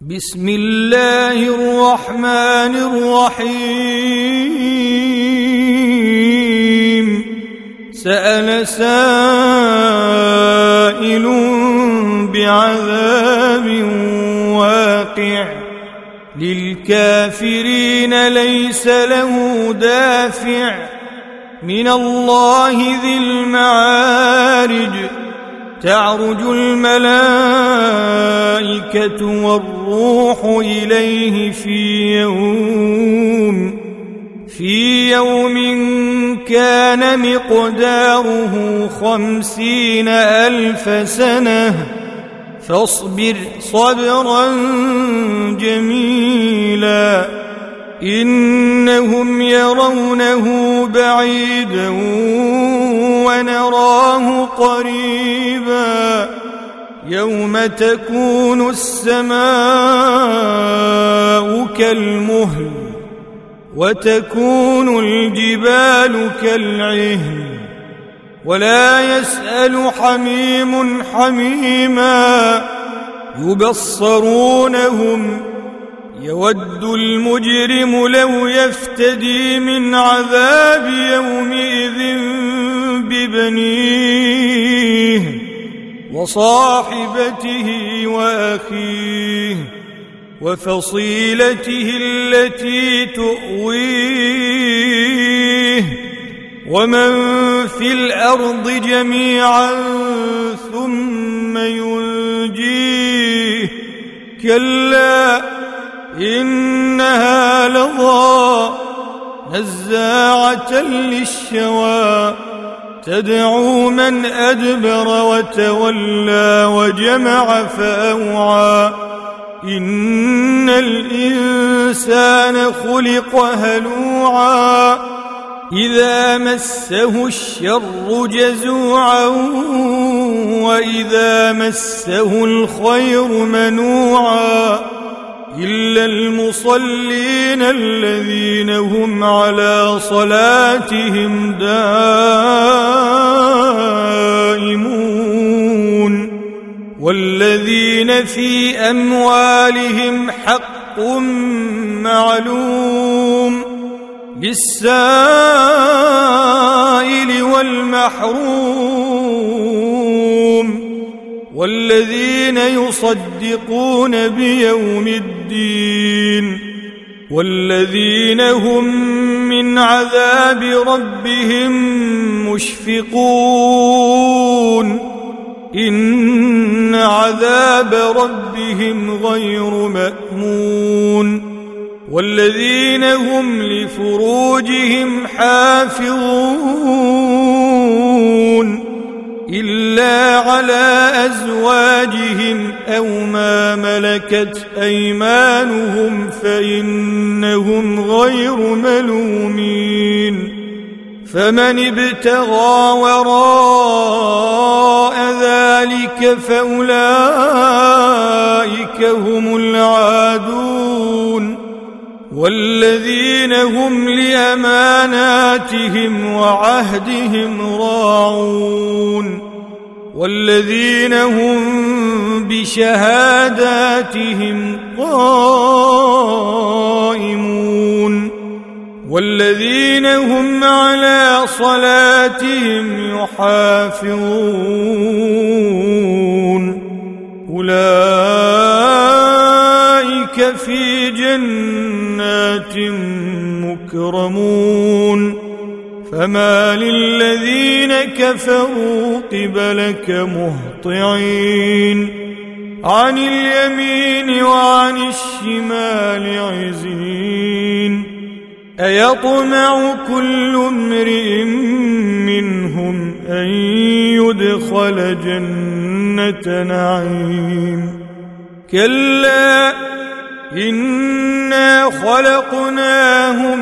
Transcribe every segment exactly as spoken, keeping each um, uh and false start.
بسم الله الرحمن الرحيم سأل سائل بعذاب واقع للكافرين ليس له دافع من الله ذي المعارج تعرج الملائكة والروح إليه في يوم في يوم كان مقداره خمسين ألف سنة فاصبر صبرا جميلا إنهم يرونه بعيدا ونراه قريبا يوم تكون السماء كالمهل وتكون الجبال كالعهن ولا يسأل حميم حميما يبصرونهم يود المجرم لو يفتدي من عذاب يومئذ ببنيه وصاحبته وأخيه وفصيلته التي تؤويه ومن في الأرض جميعا ثم ينجيه كلا إنها لظى نزاعة للشوى تدعو من أدبر وتولى وجمع فأوعى إن الإنسان خلق هلوعا إذا مسه الشر جزوعا وإذا مسه الخير منوعا إلا المصلين الذين هم على صلاتهم دائمون والذين في أموالهم حق معلوم للسائل والمحروم والذين يصدقون بيوم الدين والذين هم من عذاب ربهم مشفقون إن عذاب ربهم غير مأمون والذين هم لفروجهم حافظون إلا على أزواجهم أو ما ملكت أيمانهم فإنهم غير ملومين فمن ابتغى وراء ذلك فأولئك هم العادون والذين هم لأماناتهم وعهدهم راعون والذين هم بشهاداتهم قائمون والذين هم على صلاتهم يحافظون أولئك في جنات مكرمون فما للذين كفروا قبلك مهطعين عن اليمين وعن الشمال عزين أيطمع كل امرئ منهم أن يدخل جنة نعيم كلا إنا خلقناهم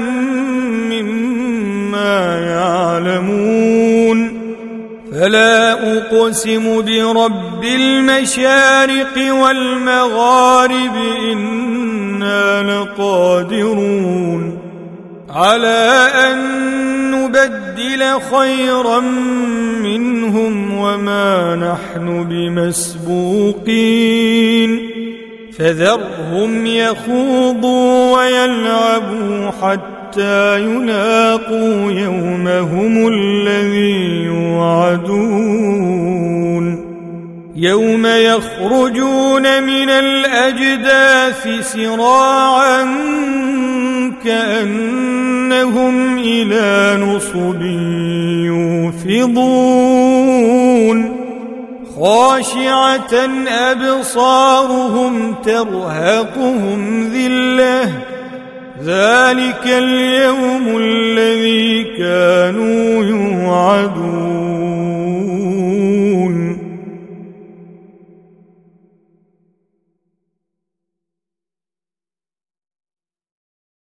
مما يعلمون فلا أقسم برب المشارق والمغارب إنا لقادرون على أن نبدل خيرا منهم وما نحن بمسبوقين فذرهم يخوضوا ويلعبوا حتى يلاقوا يومهم الذي يوعدون يوم يخرجون من الأجداث سراعا كأنهم إلى نصب يوفضون خاشعة أبصارهم ترهقهم ذلة ذلك اليوم